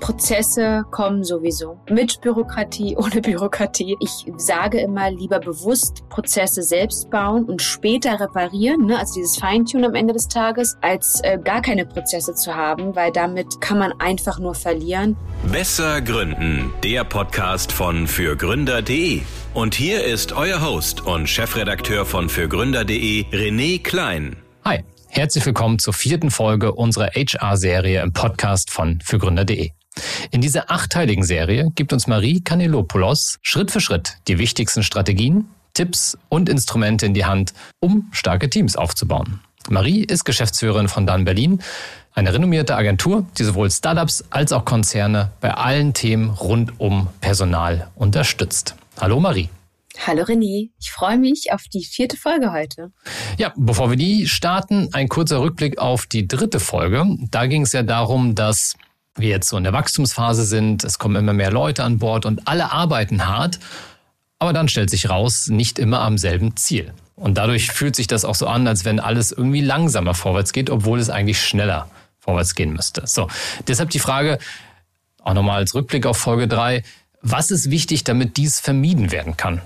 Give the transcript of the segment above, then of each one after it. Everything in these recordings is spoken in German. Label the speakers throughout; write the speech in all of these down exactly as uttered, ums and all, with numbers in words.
Speaker 1: Prozesse kommen sowieso. Mit Bürokratie, ohne Bürokratie. Ich sage immer, lieber bewusst Prozesse selbst bauen und später reparieren, ne? Also dieses Feintunen am Ende des Tages, als äh, gar keine Prozesse zu haben, weil damit kann man einfach nur verlieren.
Speaker 2: Besser gründen, der Podcast von fürgründer punkt de. Und hier ist euer Host und Chefredakteur von fürgründer punkt de, René Klein.
Speaker 3: Hi, herzlich willkommen zur vierten Folge unserer H R-Serie im Podcast von fürgründer punkt de. In dieser achteiligen Serie gibt uns Marie Kanellopoulos Schritt für Schritt die wichtigsten Strategien, Tipps und Instrumente in die Hand, um starke Teams aufzubauen. Marie ist Geschäftsführerin von Dun Berlin, eine renommierte Agentur, die sowohl Startups als auch Konzerne bei allen Themen rund um Personal unterstützt. Hallo Marie.
Speaker 1: Hallo René, ich freue mich auf die vierte Folge heute.
Speaker 3: Ja, bevor wir die starten, ein kurzer Rückblick auf die dritte Folge. Da ging es ja darum, dass wir jetzt so in der Wachstumsphase sind, es kommen immer mehr Leute an Bord und alle arbeiten hart, aber dann stellt sich raus, nicht immer am selben Ziel. Und dadurch fühlt sich das auch so an, als wenn alles irgendwie langsamer vorwärts geht, obwohl es eigentlich schneller vorwärts gehen müsste. So, deshalb die Frage, auch nochmal als Rückblick auf Folge drei, was ist wichtig, damit dies vermieden werden kann?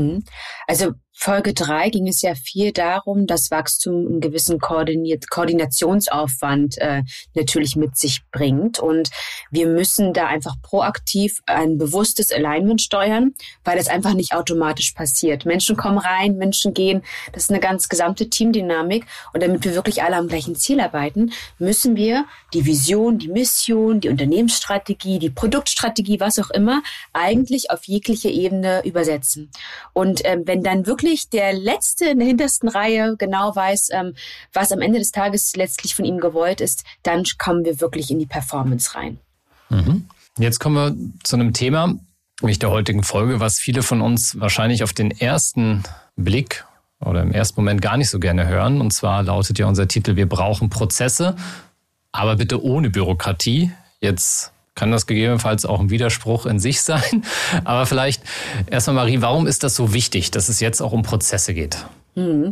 Speaker 1: Also Folge drei ging es ja viel darum, dass Wachstum einen gewissen Koordiniert- Koordinationsaufwand äh, natürlich mit sich bringt. Und wir müssen da einfach proaktiv ein bewusstes Alignment steuern, weil das einfach nicht automatisch passiert. Menschen kommen rein, Menschen gehen. Das ist eine ganz gesamte Teamdynamik. Und damit wir wirklich alle am gleichen Ziel arbeiten, müssen wir die Vision, die Mission, die Unternehmensstrategie, die Produktstrategie, was auch immer, eigentlich auf jegliche Ebene übersetzen. Und ähm, wenn dann wirklich der Letzte in der hintersten Reihe genau weiß, ähm, was am Ende des Tages letztlich von ihm gewollt ist, dann kommen wir wirklich in die Performance rein.
Speaker 3: Mhm. Jetzt kommen wir zu einem Thema, nämlich der heutigen Folge, was viele von uns wahrscheinlich auf den ersten Blick oder im ersten Moment gar nicht so gerne hören. Und zwar lautet ja unser Titel, wir brauchen Prozesse, aber bitte ohne Bürokratie. Jetzt kann das gegebenenfalls auch ein Widerspruch in sich sein. Aber vielleicht erstmal, Marie, warum ist das so wichtig, dass es jetzt auch um Prozesse geht?
Speaker 1: Hm.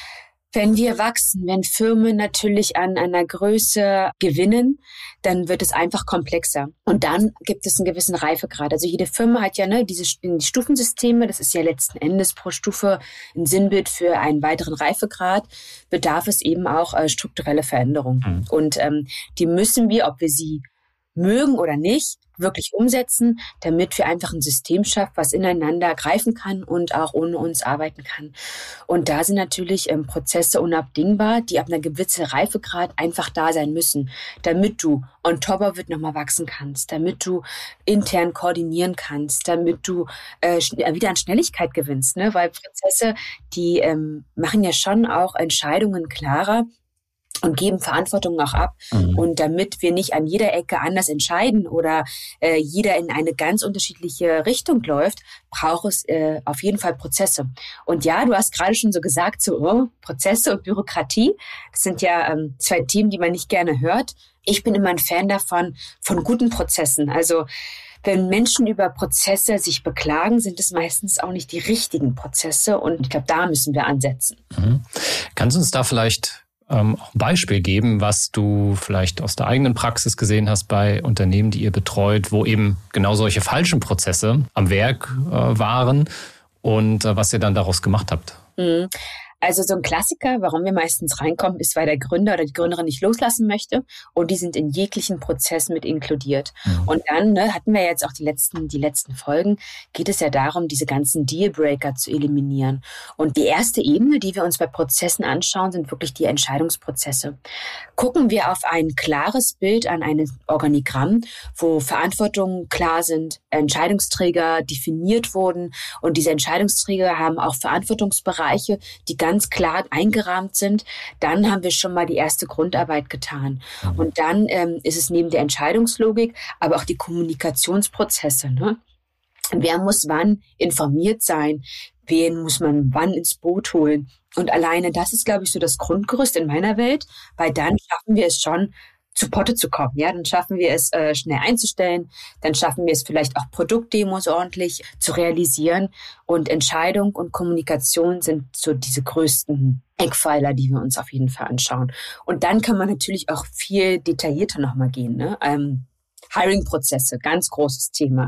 Speaker 1: Wenn wir wachsen, wenn Firmen natürlich an einer Größe gewinnen, dann wird es einfach komplexer. Und dann gibt es einen gewissen Reifegrad. Also jede Firma hat ja ne, diese die Stufensysteme. Das ist ja letzten Endes pro Stufe ein Sinnbild für einen weiteren Reifegrad. Bedarf es eben auch äh, strukturelle Veränderungen. Mhm. Und ähm, die müssen wir, ob wir sie mögen oder nicht, wirklich umsetzen, damit wir einfach ein System schaffen, was ineinander greifen kann und auch ohne uns arbeiten kann. Und da sind natürlich ähm, Prozesse unabdingbar, die ab einer gewissen Reifegrad einfach da sein müssen, damit du on top of it nochmal wachsen kannst, damit du intern koordinieren kannst, damit du äh, wieder an Schnelligkeit gewinnst, ne? Weil Prozesse, die ähm, machen ja schon auch Entscheidungen klarer und geben Verantwortung auch ab. Mhm. Und damit wir nicht an jeder Ecke anders entscheiden oder äh, jeder in eine ganz unterschiedliche Richtung läuft, braucht es äh, auf jeden Fall Prozesse. Und ja, du hast gerade schon so gesagt, so oh, Prozesse und Bürokratie, das sind ja ähm, zwei Themen, die man nicht gerne hört. Ich bin immer ein Fan davon, von guten Prozessen. Also wenn Menschen über Prozesse sich beklagen, sind es meistens auch nicht die richtigen Prozesse. Und ich glaube, da müssen wir ansetzen.
Speaker 3: Mhm. Kannst du uns da vielleicht Ähm, auch ein Beispiel geben, was du vielleicht aus der eigenen Praxis gesehen hast bei Unternehmen, die ihr betreut, wo eben genau solche falschen Prozesse am Werk äh, waren und äh, was ihr dann daraus gemacht habt?
Speaker 1: Mhm. Also so ein Klassiker, warum wir meistens reinkommen, ist, weil der Gründer oder die Gründerin nicht loslassen möchte und die sind in jeglichen Prozess mit inkludiert. Mhm. Und dann ne, hatten wir jetzt auch die letzten, die letzten Folgen, geht es ja darum, diese ganzen Dealbreaker zu eliminieren. Und die erste Ebene, die wir uns bei Prozessen anschauen, sind wirklich die Entscheidungsprozesse. Gucken wir auf ein klares Bild an ein Organigramm, wo Verantwortungen klar sind, Entscheidungsträger definiert wurden und diese Entscheidungsträger haben auch Verantwortungsbereiche, die ganz ganz klar eingerahmt sind, dann haben wir schon mal die erste Grundarbeit getan. Mhm. Und dann ähm, ist es neben der Entscheidungslogik, aber auch die Kommunikationsprozesse. Ne? Wer muss wann informiert sein? Wen muss man wann ins Boot holen? Und alleine das ist, glaube ich, so das Grundgerüst in meiner Welt, weil dann schaffen wir es schon, zu Potte zu kommen. Ja, dann schaffen wir es, äh, schnell einzustellen. Dann schaffen wir es vielleicht auch Produktdemos ordentlich zu realisieren. Und Entscheidung und Kommunikation sind so diese größten Eckpfeiler, die wir uns auf jeden Fall anschauen. Und dann kann man natürlich auch viel detaillierter nochmal gehen. Ne? Ähm, Hiring-Prozesse, ganz großes Thema.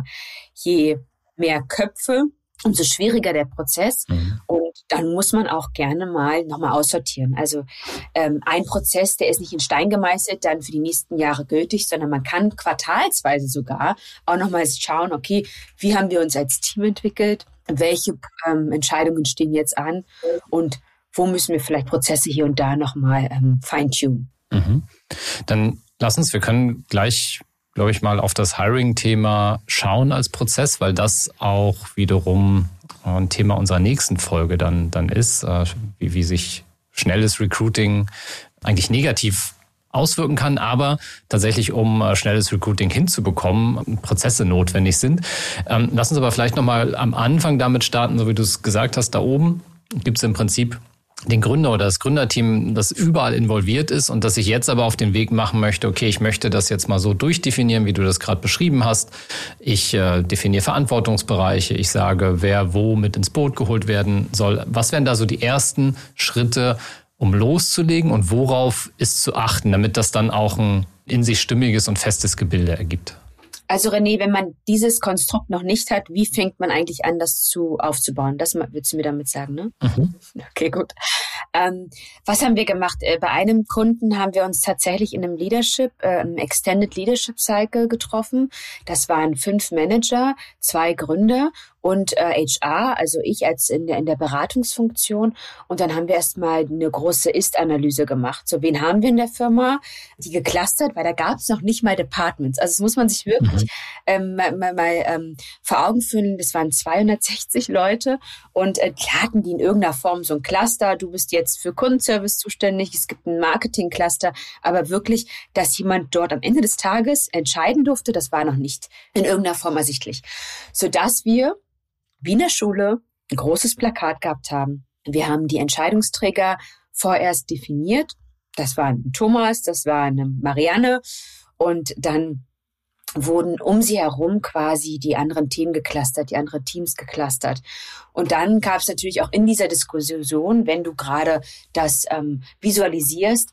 Speaker 1: Je mehr Köpfe, umso schwieriger der Prozess. Mhm. Und dann muss man auch gerne mal nochmal aussortieren. Also ähm, ein Prozess, der ist nicht in Stein gemeißelt, dann für die nächsten Jahre gültig, sondern man kann quartalsweise sogar auch nochmal schauen, okay, wie haben wir uns als Team entwickelt? Welche ähm, Entscheidungen stehen jetzt an? Und wo müssen wir vielleicht Prozesse hier und da nochmal ähm, feintunen?
Speaker 3: Mhm. Dann lass uns, wir können gleich, glaube ich, mal auf das Hiring-Thema schauen als Prozess, weil das auch wiederum ein Thema unserer nächsten Folge dann, dann ist, wie, wie sich schnelles Recruiting eigentlich negativ auswirken kann, aber tatsächlich, um schnelles Recruiting hinzubekommen, Prozesse notwendig sind. Ähm, lass uns aber vielleicht nochmal am Anfang damit starten, so wie du es gesagt hast, da oben gibt es im Prinzip den Gründer oder das Gründerteam, das überall involviert ist und das sich jetzt aber auf den Weg machen möchte, okay, ich möchte das jetzt mal so durchdefinieren, wie du das gerade beschrieben hast. Ich äh, definiere Verantwortungsbereiche, ich sage, wer wo mit ins Boot geholt werden soll. Was wären da so die ersten Schritte, um loszulegen und worauf ist zu achten, damit das dann auch ein in sich stimmiges und festes Gebilde ergibt?
Speaker 1: Also René, wenn man dieses Konstrukt noch nicht hat, wie fängt man eigentlich an, das zu aufzubauen? Das würdest du mir damit sagen, ne? Mhm. Okay, gut. Ähm, was haben wir gemacht? Äh, bei einem Kunden haben wir uns tatsächlich in einem Leadership, äh, einem Extended Leadership Cycle getroffen. Das waren fünf Manager, zwei Gründer und äh, H R, also ich als in der, in der Beratungsfunktion. Und dann haben wir erstmal eine große Ist-Analyse gemacht. So, wen haben wir in der Firma? Die geclustert, weil da gab es noch nicht mal Departments. Also das muss man sich wirklich mhm. ähm, mal, mal, mal ähm, vor Augen führen. Das waren zweihundertsechzig Leute und äh, die hatten die in irgendeiner Form so ein Cluster. Du bist jetzt für Kundenservice zuständig. Es gibt ein Marketing-Cluster. Aber wirklich, dass jemand dort am Ende des Tages entscheiden durfte, das war noch nicht in irgendeiner Form ersichtlich. Sodass wir wie in der Schule ein großes Plakat gehabt haben. Wir haben die Entscheidungsträger vorerst definiert. Das war ein Thomas, das war eine Marianne und dann wurden um sie herum quasi die anderen Themen geclustert, die anderen Teams geclustert. Und dann gab es natürlich auch in dieser Diskussion, wenn du gerade das ähm, visualisierst,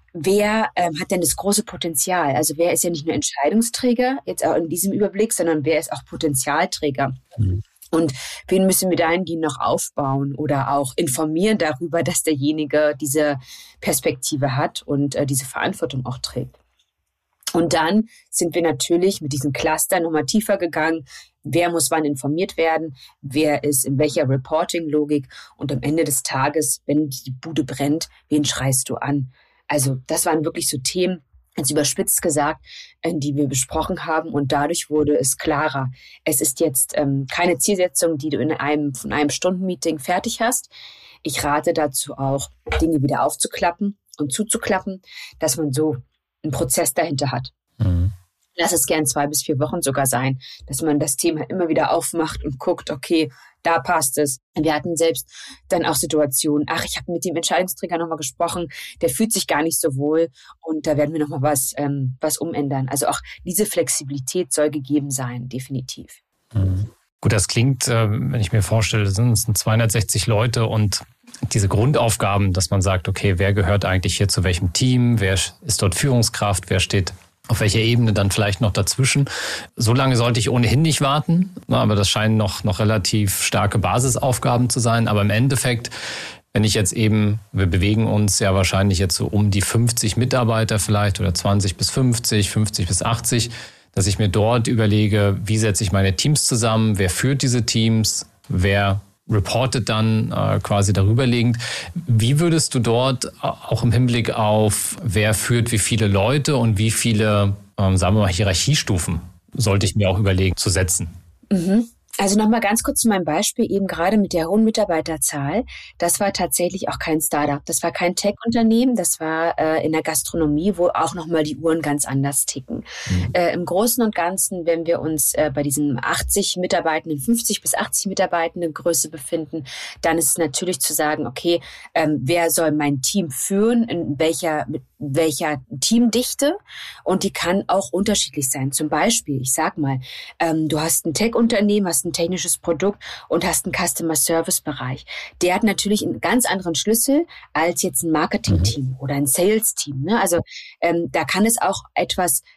Speaker 1: wer ähm, hat denn das große Potenzial? Also wer ist ja nicht nur Entscheidungsträger, jetzt auch in diesem Überblick, sondern wer ist auch Potenzialträger? Mhm. Und wen müssen wir dahingehend noch aufbauen oder auch informieren darüber, dass derjenige diese Perspektive hat und äh, diese Verantwortung auch trägt. Und dann sind wir natürlich mit diesen Clustern nochmal tiefer gegangen. Wer muss wann informiert werden? Wer ist in welcher Reporting-Logik? Und am Ende des Tages, wenn die Bude brennt, wen schreist du an? Also das waren wirklich so Themen, als überspitzt gesagt, die wir besprochen haben und dadurch wurde es klarer. Es ist jetzt ähm, keine Zielsetzung, die du in einem von einem Stundenmeeting fertig hast. Ich rate dazu auch, Dinge wieder aufzuklappen und zuzuklappen, dass man so einen Prozess dahinter hat. Mhm. Lass es gern zwei bis vier Wochen sogar sein, dass man das Thema immer wieder aufmacht und guckt, okay, da passt es. Wir hatten selbst dann auch Situationen, ach, ich habe mit dem Entscheidungsträger nochmal gesprochen, der fühlt sich gar nicht so wohl und da werden wir nochmal was, ähm, was umändern. Also auch diese Flexibilität soll gegeben sein, definitiv.
Speaker 3: Mhm. Gut, das klingt, wenn ich mir vorstelle, es sind zweihundertsechzig Leute und diese Grundaufgaben, dass man sagt, okay, wer gehört eigentlich hier zu welchem Team, wer ist dort Führungskraft, wer steht auf welcher Ebene dann vielleicht noch dazwischen. So lange sollte ich ohnehin nicht warten, aber das scheinen noch, noch relativ starke Basisaufgaben zu sein. Aber im Endeffekt, wenn ich jetzt eben, wir bewegen uns ja wahrscheinlich jetzt so um die fünfzig Mitarbeiter vielleicht oder zwanzig bis fünfzig, fünfzig bis achtzig, dass ich mir dort überlege, wie setze ich meine Teams zusammen, wer führt diese Teams, wer reportet dann äh, quasi darüberliegend. Wie würdest du dort auch im Hinblick auf, wer führt wie viele Leute und wie viele, ähm, sagen wir mal, Hierarchiestufen sollte ich mir auch überlegen zu setzen?
Speaker 1: Mhm. Also nochmal ganz kurz zu meinem Beispiel, eben gerade mit der hohen Mitarbeiterzahl. Das war tatsächlich auch kein Startup. Das war kein Tech-Unternehmen. Das war äh, in der Gastronomie, wo auch nochmal die Uhren ganz anders ticken. Mhm. Äh, im Großen und Ganzen, wenn wir uns äh, bei diesen achtzig Mitarbeitenden, fünfzig bis achtzig Mitarbeitenden Größe befinden, dann ist es natürlich zu sagen, okay, ähm, wer soll mein Team führen, in welcher, mit welcher Teamdichte? Und die kann auch unterschiedlich sein. Zum Beispiel, ich sag mal, ähm, du hast ein Tech-Unternehmen, hast ein technisches Produkt und hast einen Customer-Service-Bereich. Der hat natürlich einen ganz anderen Schlüssel als jetzt ein Marketing-Team mhm. oder ein Sales-Team. Ne? Also ähm, da kann es auch etwas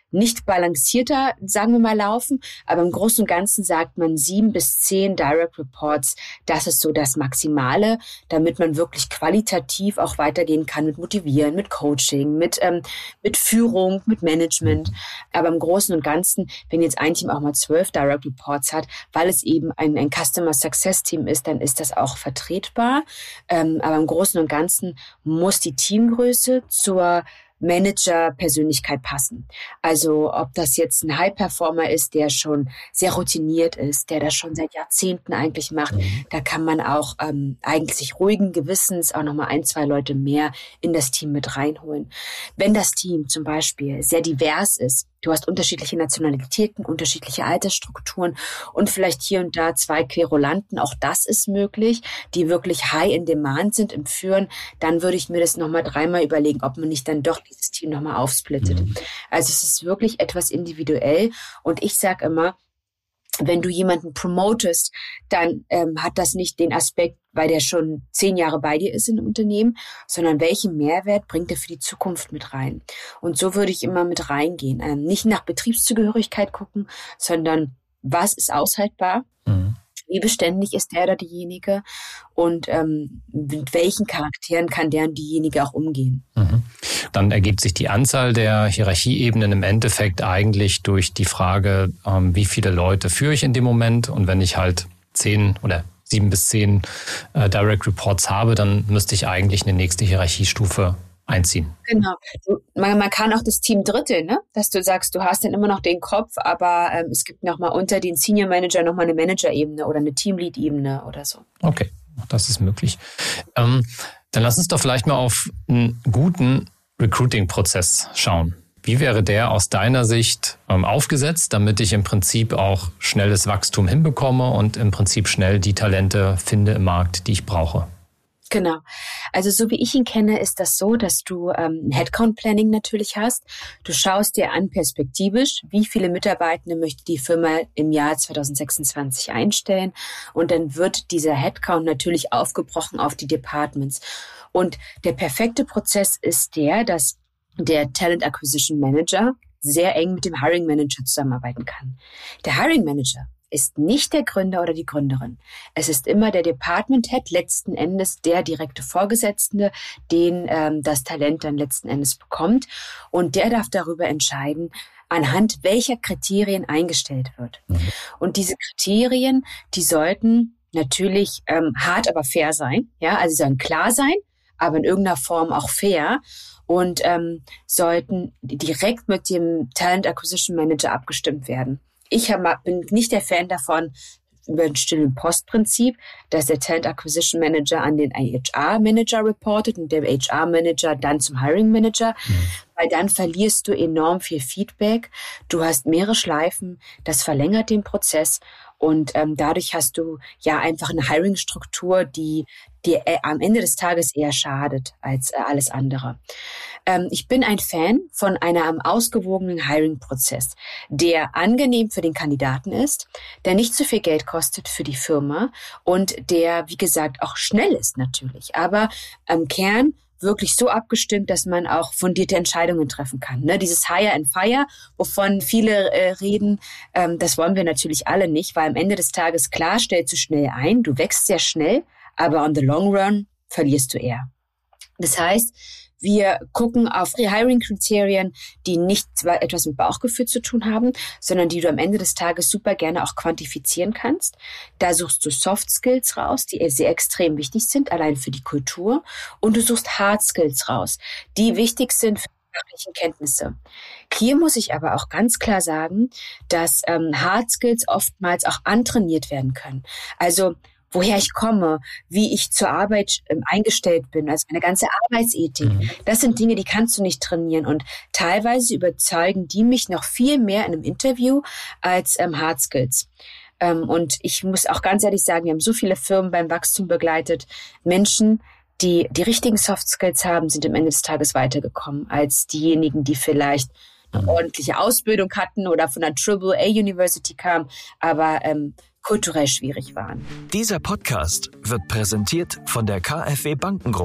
Speaker 1: nicht balancierter, sagen wir mal, laufen. Aber im Großen und Ganzen sagt man sieben bis zehn Direct Reports. Das ist so das Maximale, damit man wirklich qualitativ auch weitergehen kann mit Motivieren, mit Coaching, mit, ähm, mit Führung, mit Management. Aber im Großen und Ganzen, wenn jetzt ein Team auch mal zwölf Direct Reports hat, weil es eben ein, ein Customer Success Team ist, dann ist das auch vertretbar. Ähm, aber im Großen und Ganzen muss die Teamgröße zur Manager-Persönlichkeit passen. Also ob das jetzt ein High-Performer ist, der schon sehr routiniert ist, der das schon seit Jahrzehnten eigentlich macht, mhm. da kann man auch ähm, eigentlich ruhigen Gewissens auch nochmal ein, zwei Leute mehr in das Team mit reinholen. Wenn das Team zum Beispiel sehr divers ist, du hast unterschiedliche Nationalitäten, unterschiedliche Altersstrukturen und vielleicht hier und da zwei Querulanten, auch das ist möglich, die wirklich high in demand sind im Führen, dann würde ich mir das nochmal dreimal überlegen, ob man nicht dann doch dieses Team nochmal aufsplittet. Mhm. Also es ist wirklich etwas individuell und ich sage immer, wenn du jemanden promotest, dann ähm, hat das nicht den Aspekt, weil der schon zehn Jahre bei dir ist in einem Unternehmen, sondern welchen Mehrwert bringt er für die Zukunft mit rein? Und so würde ich immer mit reingehen. Ähm, nicht nach Betriebszugehörigkeit gucken, sondern was ist aushaltbar? Mhm. Wie beständig ist der oder diejenige? Und ähm, mit welchen Charakteren kann der und diejenige auch umgehen?
Speaker 3: Mhm. Dann ergibt sich die Anzahl der Hierarchieebenen im Endeffekt eigentlich durch die Frage, ähm, wie viele Leute führe ich in dem Moment. Und wenn ich halt zehn oder sieben bis zehn äh, Direct Reports habe, dann müsste ich eigentlich eine nächste Hierarchiestufe einziehen.
Speaker 1: Genau. Man, man kann auch das Team dritteln, ne? Dass du sagst, du hast dann immer noch den Kopf, aber ähm, es gibt nochmal unter den Senior Manager nochmal eine Manager-Ebene oder eine Teamlead-Ebene oder so.
Speaker 3: Okay, das ist möglich. Ähm, dann lass uns doch vielleicht mal auf einen guten Recruiting-Prozess schauen. Wie wäre der aus deiner Sicht ähm, aufgesetzt, damit ich im Prinzip auch schnelles Wachstum hinbekomme und im Prinzip schnell die Talente finde im Markt, die ich brauche?
Speaker 1: Genau. Also so wie ich ihn kenne, ist das so, dass du ähm, ein Headcount-Planning natürlich hast. Du schaust dir an perspektivisch, wie viele Mitarbeitende möchte die Firma im Jahr zwanzig sechsundzwanzig einstellen. Und dann wird dieser Headcount natürlich aufgebrochen auf die Departments. Und der perfekte Prozess ist der, dass der Talent Acquisition Manager sehr eng mit dem Hiring Manager zusammenarbeiten kann. Der Hiring Manager ist nicht der Gründer oder die Gründerin. Es ist immer der Department Head, letzten Endes der direkte Vorgesetzte, den ähm, das Talent dann letzten Endes bekommt. Und der darf darüber entscheiden, anhand welcher Kriterien eingestellt wird. Mhm. Und diese Kriterien, die sollten natürlich ähm, hart, aber fair sein. Ja, also sie sollen klar sein, aber in irgendeiner Form auch fair. Und ähm, sollten direkt mit dem Talent Acquisition Manager abgestimmt werden. Ich hab, bin nicht der Fan davon, über ein stillen Postprinzip, dass der Talent Acquisition Manager an den H R Manager reportet und der H R Manager dann zum Hiring Manager, mhm. weil dann verlierst du enorm viel Feedback. Du hast mehrere Schleifen, das verlängert den Prozess und ähm, dadurch hast du ja einfach eine Hiring-Struktur, die dir äh, am Ende des Tages eher schadet als äh, alles andere. Ähm, ich bin ein Fan von einem ausgewogenen Hiring-Prozess, der angenehm für den Kandidaten ist, der nicht zu viel Geld kostet für die Firma und der, wie gesagt, auch schnell ist natürlich, aber im Kern wirklich so abgestimmt, dass man auch fundierte Entscheidungen treffen kann. Ne? Dieses Hire and Fire, wovon viele äh, reden, ähm, das wollen wir natürlich alle nicht, weil am Ende des Tages, klar, stellst du schnell ein, du wächst sehr schnell, aber on the long run verlierst du eher. Das heißt, wir gucken auf Hiring-Kriterien, die nicht etwas mit Bauchgefühl zu tun haben, sondern die du am Ende des Tages super gerne auch quantifizieren kannst. Da suchst du Soft Skills raus, die sehr extrem wichtig sind, allein für die Kultur. Und du suchst Hard Skills raus, die wichtig sind für die fachlichen Kenntnisse. Hier muss ich aber auch ganz klar sagen, dass ähm, Hard Skills oftmals auch antrainiert werden können. Also woher ich komme, wie ich zur Arbeit ähm, eingestellt bin, also meine ganze Arbeitsethik. Mhm. Das sind Dinge, die kannst du nicht trainieren. Und teilweise überzeugen die mich noch viel mehr in einem Interview als ähm, Hard Skills. Ähm, und ich muss auch ganz ehrlich sagen, wir haben so viele Firmen beim Wachstum begleitet. Menschen, die die richtigen Soft Skills haben, sind am Ende des Tages weitergekommen als diejenigen, die vielleicht eine ordentliche Ausbildung hatten oder von einer Triple A University kamen, aber ähm, kulturell schwierig waren.
Speaker 4: Dieser Podcast wird präsentiert von der K f W Bankengruppe.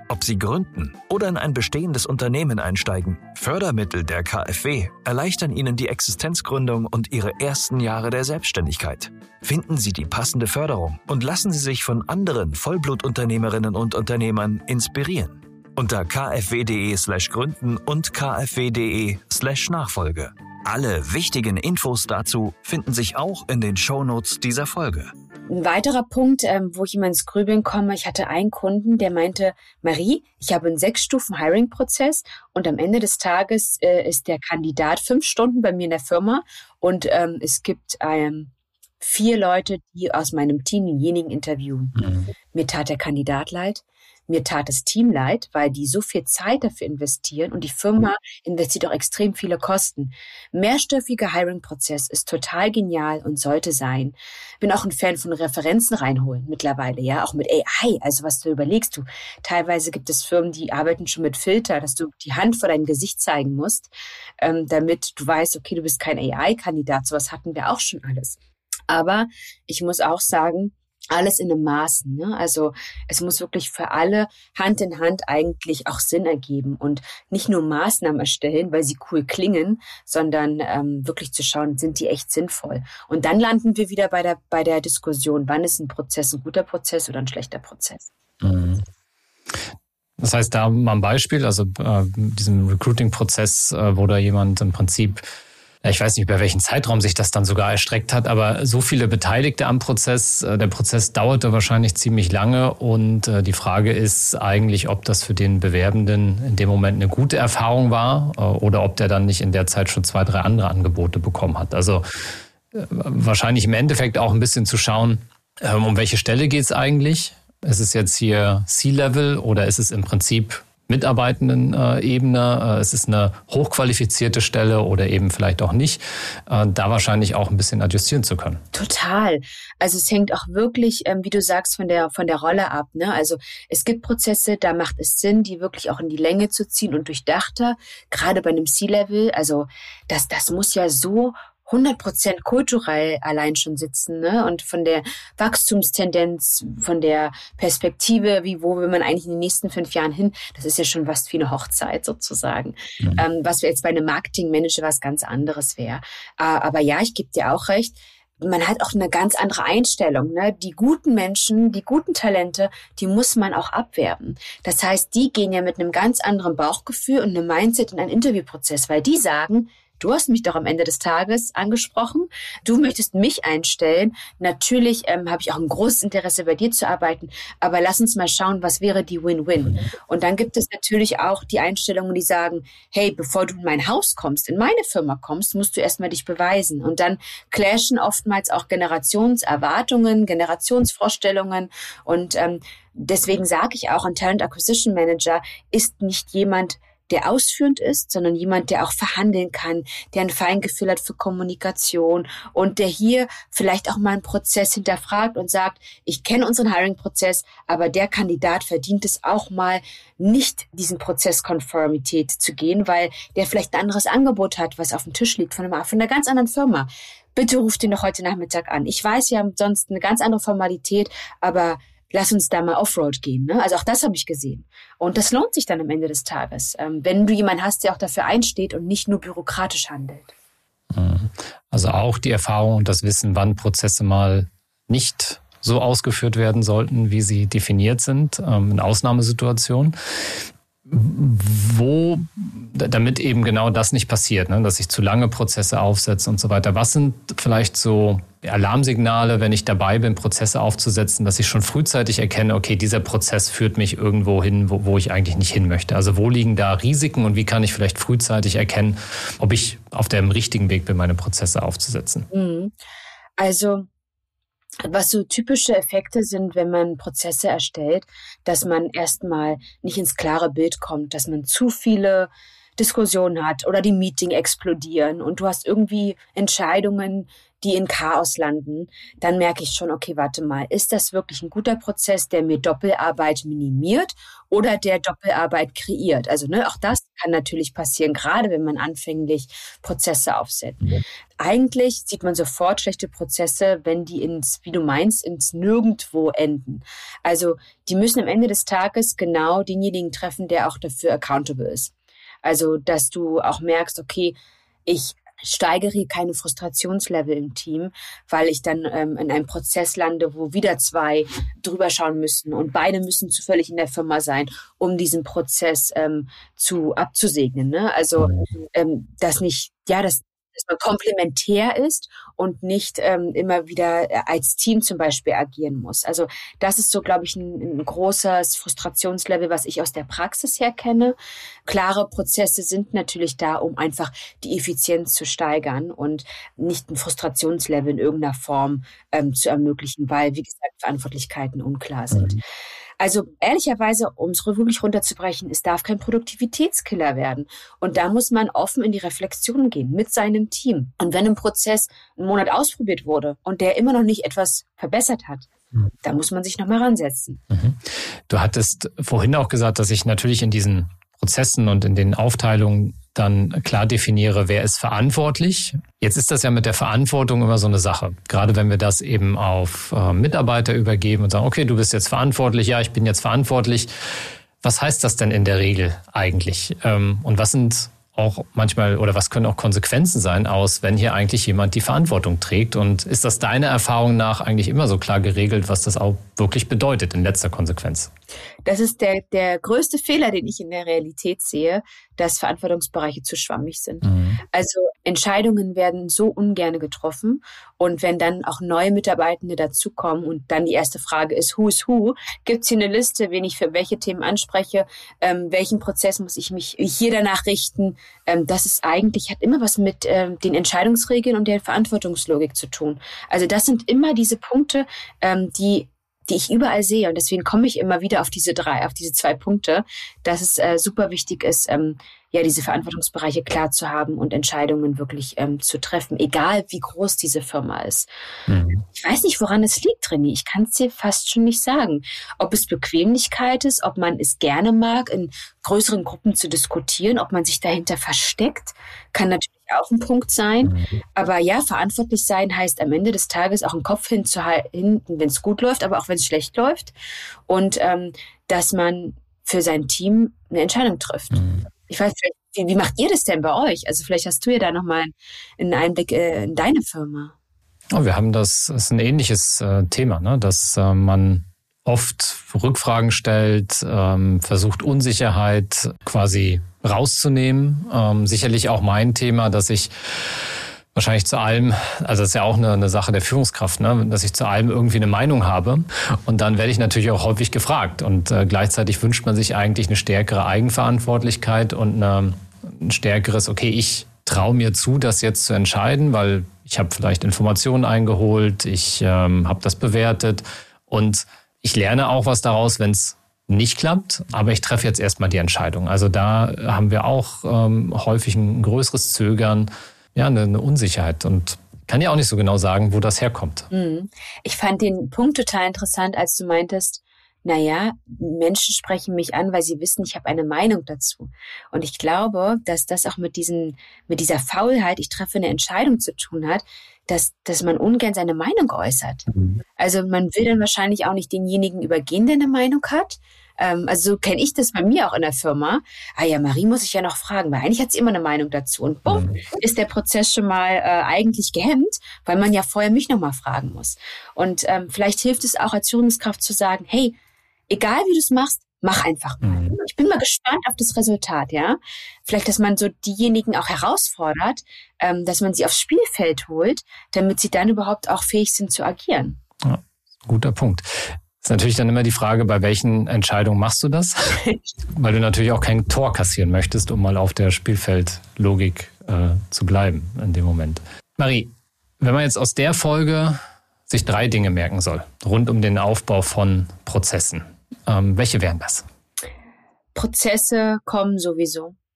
Speaker 4: Ob Sie gründen oder in ein bestehendes Unternehmen einsteigen, Fördermittel der K f W erleichtern Ihnen die Existenzgründung und Ihre ersten Jahre der Selbstständigkeit. Finden Sie die passende Förderung und lassen Sie sich von anderen Vollblutunternehmerinnen und Unternehmern inspirieren. Unter kfw.de slash gründen und kfw.de slash Nachfolge. Alle wichtigen Infos dazu finden sich auch in den Shownotes dieser Folge.
Speaker 1: Ein weiterer Punkt, ähm, wo ich immer ins Grübeln komme, ich hatte einen Kunden, der meinte, Marie, ich habe einen Sechs-Stufen-Hiring-Prozess und am Ende des Tages äh, ist der Kandidat fünf Stunden bei mir in der Firma und ähm, es gibt ähm, vier Leute, die aus meinem Team denjenigen interviewen. Mhm. Mir tat der Kandidat leid. Mir tat das Team leid, weil die so viel Zeit dafür investieren und die Firma investiert auch extrem viele Kosten. Mehrstufiger Hiring-Prozess ist total genial und sollte sein. Bin auch ein Fan von Referenzen reinholen mittlerweile, ja, auch mit A I. Also was du überlegst, du, teilweise gibt es Firmen, die arbeiten schon mit Filter, dass du die Hand vor deinem Gesicht zeigen musst, ähm, damit du weißt, okay, du bist kein A I-Kandidat. Sowas hatten wir auch schon alles. Aber ich muss auch sagen, alles in einem Maßen, ne? Also es muss wirklich für alle Hand in Hand eigentlich auch Sinn ergeben und nicht nur Maßnahmen erstellen, weil sie cool klingen, sondern ähm, wirklich zu schauen, sind die echt sinnvoll. Und dann landen wir wieder bei der bei der Diskussion, wann ist ein Prozess ein guter Prozess oder ein schlechter Prozess.
Speaker 3: Mhm. Das heißt, da mal ein Beispiel, also äh, diesem Recruiting-Prozess, äh, wo da jemand im Prinzip, ich weiß nicht, über welchen Zeitraum sich das dann sogar erstreckt hat, aber so viele Beteiligte am Prozess. Der Prozess dauerte wahrscheinlich ziemlich lange und die Frage ist eigentlich, ob das für den Bewerbenden in dem Moment eine gute Erfahrung war oder ob der dann nicht in der Zeit schon zwei, drei andere Angebote bekommen hat. Also wahrscheinlich im Endeffekt auch ein bisschen zu schauen, um welche Stelle geht es eigentlich? Ist es jetzt hier C-Level oder ist es im Prinzip Mitarbeitenden-Ebene, äh, es ist eine hochqualifizierte Stelle oder eben vielleicht auch nicht, äh, da wahrscheinlich auch ein bisschen adjustieren zu können.
Speaker 1: Total. Also es hängt auch wirklich, ähm, wie du sagst, von der von der Rolle ab, ne? Also es gibt Prozesse, da macht es Sinn, die wirklich auch in die Länge zu ziehen und durchdachter, gerade bei einem C-Level, also das das muss ja so hundert Prozent kulturell allein schon sitzen, ne? Und von der Wachstumstendenz, von der Perspektive, wie wo will man eigentlich in den nächsten fünf Jahren hin, das ist ja schon was wie eine Hochzeit sozusagen. Mhm. Ähm, was wir jetzt bei einem Marketingmanager was ganz anderes wäre. Äh, aber ja, ich gebe dir auch recht, man hat auch eine ganz andere Einstellung, ne? Die guten Menschen, die guten Talente, die muss man auch abwerben. Das heißt, die gehen ja mit einem ganz anderen Bauchgefühl und einem Mindset in einen Interviewprozess, weil die sagen, du hast mich doch am Ende des Tages angesprochen. Du möchtest mich einstellen. Natürlich ähm, habe ich auch ein großes Interesse, bei dir zu arbeiten. Aber lass uns mal schauen, was wäre die Win-Win? Und dann gibt es natürlich auch die Einstellungen, die sagen, hey, bevor du in mein Haus kommst, in meine Firma kommst, musst du erstmal dich beweisen. Und dann clashen oftmals auch Generationserwartungen, Generationsvorstellungen. Und ähm, deswegen sage ich auch, ein Talent Acquisition Manager ist nicht jemand, der ausführend ist, sondern jemand, der auch verhandeln kann, der ein Feingefühl hat für Kommunikation und der hier vielleicht auch mal einen Prozess hinterfragt und sagt, ich kenne unseren Hiring-Prozess, aber der Kandidat verdient es auch mal, nicht diesen Prozesskonformität zu gehen, weil der vielleicht ein anderes Angebot hat, was auf dem Tisch liegt von einer, von einer ganz anderen Firma. Bitte ruft ihn doch heute Nachmittag an. Ich weiß, wir haben sonst eine ganz andere Formalität, aber lass uns da mal Offroad gehen. Ne? Also auch das habe ich gesehen. Und das lohnt sich dann am Ende des Tages, ähm, wenn du jemanden hast, der auch dafür einsteht und nicht nur bürokratisch handelt.
Speaker 3: Also auch die Erfahrung und das Wissen, wann Prozesse mal nicht so ausgeführt werden sollten, wie sie definiert sind, ähm, in Ausnahmesituationen. Wo, damit eben genau das nicht passiert, ne, dass ich zu lange Prozesse aufsetze und so weiter. Was sind vielleicht so Alarmsignale, wenn ich dabei bin, Prozesse aufzusetzen, dass ich schon frühzeitig erkenne, okay, dieser Prozess führt mich irgendwo hin, wo, wo ich eigentlich nicht hin möchte. Also wo liegen da Risiken und wie kann ich vielleicht frühzeitig erkennen, ob ich auf dem richtigen Weg bin, meine Prozesse aufzusetzen?
Speaker 1: Also was so typische Effekte sind, wenn man Prozesse erstellt, dass man erstmal nicht ins klare Bild kommt, dass man zu viele Diskussionen hat oder die Meeting explodieren und du hast irgendwie Entscheidungen, die in Chaos landen, dann merke ich schon, okay, warte mal, ist das wirklich ein guter Prozess, der mir Doppelarbeit minimiert oder der Doppelarbeit kreiert? Also ne, auch das kann natürlich passieren, gerade wenn man anfänglich Prozesse aufsetzt. Ja. Eigentlich sieht man sofort schlechte Prozesse, wenn die ins, wie du meinst, ins Nirgendwo enden. Also die müssen am Ende des Tages genau denjenigen treffen, der auch dafür accountable ist. Also dass du auch merkst, okay, ich steigere keine Frustrationslevel im Team, weil ich dann ähm, in einem Prozess lande, wo wieder zwei drüber schauen müssen und beide müssen zufällig in der Firma sein, um diesen Prozess ähm, zu abzusegnen. Ne? Also ähm, dass nicht, ja, das dass man komplementär ist und nicht ähm, immer wieder als Team zum Beispiel agieren muss. Also das ist so, glaube ich, ein, ein großes Frustrationslevel, was ich aus der Praxis her kenne. Klare Prozesse sind natürlich da, um einfach die Effizienz zu steigern und nicht ein Frustrationslevel in irgendeiner Form ähm, zu ermöglichen, weil, wie gesagt, Verantwortlichkeiten unklar sind. Mhm. Also ehrlicherweise, um es wirklich runterzubrechen, es darf kein Produktivitätskiller werden. Und da muss man offen in die Reflexion gehen mit seinem Team. Und wenn ein Prozess einen Monat ausprobiert wurde und der immer noch nicht etwas verbessert hat, mhm. da muss man sich nochmal ransetzen.
Speaker 3: Mhm. Du hattest vorhin auch gesagt, dass ich natürlich in diesen Prozessen und in den Aufteilungen dann klar definiere, wer ist verantwortlich. Jetzt ist das ja mit der Verantwortung immer so eine Sache. Gerade wenn wir das eben auf äh, Mitarbeiter übergeben und sagen, okay, du bist jetzt verantwortlich, ja, ich bin jetzt verantwortlich. Was heißt das denn in der Regel eigentlich? Ähm, und was sind auch manchmal oder was können auch Konsequenzen sein aus, wenn hier eigentlich jemand die Verantwortung trägt? Und ist das deiner Erfahrung nach eigentlich immer so klar geregelt, was das auch wirklich bedeutet in letzter Konsequenz?
Speaker 1: Das ist der, der größte Fehler, den ich in der Realität sehe, dass Verantwortungsbereiche zu schwammig sind. Mhm. Also Entscheidungen werden so ungern getroffen. Und wenn dann auch neue Mitarbeitende dazukommen und dann die erste Frage ist, who is who, gibt es hier eine Liste, wen ich für welche Themen anspreche, ähm, welchen Prozess muss ich mich hier danach richten. Ähm, das ist eigentlich, hat immer was mit ähm, den Entscheidungsregeln und der Verantwortungslogik zu tun. Also das sind immer diese Punkte, ähm, die die ich überall sehe. Und deswegen komme ich immer wieder auf diese drei, auf diese zwei Punkte, dass es äh, super wichtig ist, ähm, ja, diese Verantwortungsbereiche klar zu haben und Entscheidungen wirklich ähm, zu treffen, egal wie groß diese Firma ist. Mhm. Ich weiß nicht, woran es liegt, René. Ich kann es dir fast schon nicht sagen. Ob es Bequemlichkeit ist, ob man es gerne mag, in größeren Gruppen zu diskutieren, ob man sich dahinter versteckt, kann natürlich auch ein Punkt sein. Mhm. Aber ja, verantwortlich sein heißt am Ende des Tages auch einen Kopf hinzuhalten, wenn es gut läuft, aber auch wenn es schlecht läuft. Und ähm, dass man für sein Team eine Entscheidung trifft. Mhm. Ich weiß, wie, wie macht ihr das denn bei euch? Also vielleicht hast du ja da nochmal einen Einblick äh, in deine Firma.
Speaker 3: Oh, wir haben das, das ist ein ähnliches äh, Thema, ne? Dass äh, man oft Rückfragen stellt, ähm, versucht Unsicherheit quasi rauszunehmen. Ähm, sicherlich auch mein Thema, dass ich wahrscheinlich zu allem, also das ist ja auch eine, eine Sache der Führungskraft, ne, dass ich zu allem irgendwie eine Meinung habe. Und dann werde ich natürlich auch häufig gefragt. Und äh, gleichzeitig wünscht man sich eigentlich eine stärkere Eigenverantwortlichkeit und eine, ein stärkeres, okay, ich traue mir zu, das jetzt zu entscheiden, weil ich habe vielleicht Informationen eingeholt, ich ähm, habe das bewertet und ich lerne auch was daraus, wenn es nicht klappt, aber ich treffe jetzt erstmal die Entscheidung. Also da haben wir auch ähm, häufig ein größeres Zögern, ja, eine, eine Unsicherheit und kann ja auch nicht so genau sagen, wo das herkommt.
Speaker 1: Ich fand den Punkt total interessant, als du meintest, naja, Menschen sprechen mich an, weil sie wissen, ich habe eine Meinung dazu. Und ich glaube, dass das auch mit diesen, mit dieser Faulheit, ich treffe eine Entscheidung zu tun hat, dass, dass man ungern seine Meinung äußert. Mhm. Also man will dann wahrscheinlich auch nicht denjenigen übergehen, der eine Meinung hat. Ähm, also so kenne ich das bei mir auch in der Firma. Ah ja, Marie muss ich ja noch fragen, weil eigentlich hat sie immer eine Meinung dazu. Und bumm, mhm. ist der Prozess schon mal äh, eigentlich gehemmt, weil man ja vorher mich nochmal fragen muss. Und ähm, vielleicht hilft es auch als Führungskraft zu sagen, hey, egal wie du es machst, mach einfach mal. Mhm. Ich bin mal gespannt auf das Resultat, ja. Vielleicht, dass man so diejenigen auch herausfordert, ähm, dass man sie aufs Spielfeld holt, damit sie dann überhaupt auch fähig sind zu agieren.
Speaker 3: Ja, guter Punkt. Ist natürlich dann immer die Frage, bei welchen Entscheidungen machst du das? Weil du natürlich auch kein Tor kassieren möchtest, um mal auf der Spielfeldlogik äh, zu bleiben in dem Moment. Marie, wenn man jetzt aus der Folge sich drei Dinge merken soll, rund um den Aufbau von Prozessen, ähm, welche wären das?
Speaker 1: Prozesse kommen sowieso.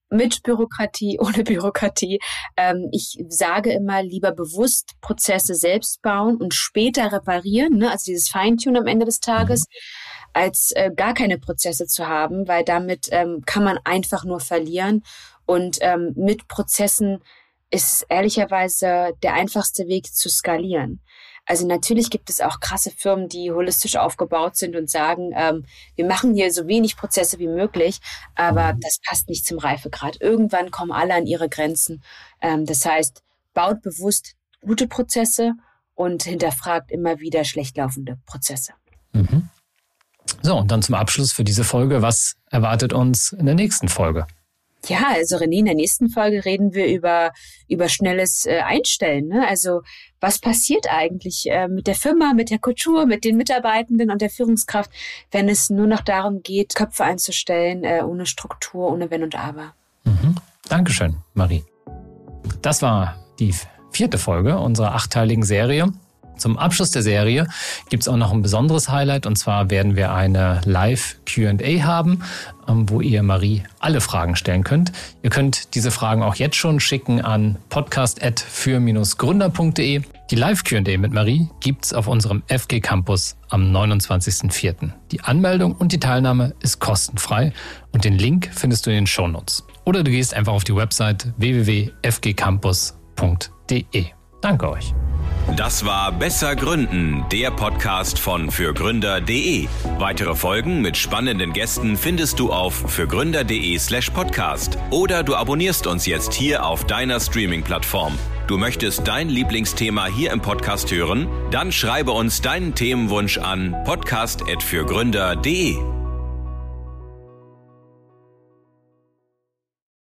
Speaker 1: mit Bürokratie, ohne Bürokratie. Ähm, ich sage immer, lieber bewusst Prozesse selbst bauen und später reparieren, ne? Also dieses Feintunen am Ende des Tages, als äh, gar keine Prozesse zu haben, weil damit ähm, kann man einfach nur verlieren. Und ähm, mit Prozessen ist ehrlicherweise der einfachste Weg zu skalieren. Also natürlich gibt es auch krasse Firmen, die holistisch aufgebaut sind und sagen, ähm, wir machen hier so wenig Prozesse wie möglich, aber das passt nicht zum Reifegrad. Irgendwann kommen alle an ihre Grenzen. Ähm, das heißt, baut bewusst gute Prozesse und hinterfragt immer wieder schlecht laufende Prozesse.
Speaker 3: Mhm. So, und dann zum Abschluss für diese Folge, was erwartet uns in der nächsten Folge?
Speaker 1: Ja, also René, in der nächsten Folge reden wir über über schnelles äh, Einstellen. Ne? Also was passiert eigentlich äh, mit der Firma, mit der Kultur, mit den Mitarbeitenden und der Führungskraft, wenn es nur noch darum geht, Köpfe einzustellen, äh, ohne Struktur, ohne Wenn und Aber.
Speaker 3: Mhm. Dankeschön, Marie. Das war die vierte Folge unserer achtteiligen Serie. Zum Abschluss der Serie gibt es auch noch ein besonderes Highlight, und zwar werden wir eine Live-Q and A haben, wo ihr Marie alle Fragen stellen könnt. Ihr könnt diese Fragen auch jetzt schon schicken an podcast at für gründer punkt de. Die Live-Q and A mit Marie gibt's auf unserem F G Campus am neunundzwanzigsten vierten Die Anmeldung und die Teilnahme ist kostenfrei und den Link findest du in den Shownotes. Oder du gehst einfach auf die Website w w w punkt f g campus punkt de. Danke euch.
Speaker 2: Das war Besser Gründen, der Podcast von fürgründer punkt de. Weitere Folgen mit spannenden Gästen findest du auf fürgründer punkt de slash podcast oder du abonnierst uns jetzt hier auf deiner Streaming-Plattform. Du möchtest dein Lieblingsthema hier im Podcast hören? Dann schreibe uns deinen Themenwunsch an podcast at fürgründer punkt de.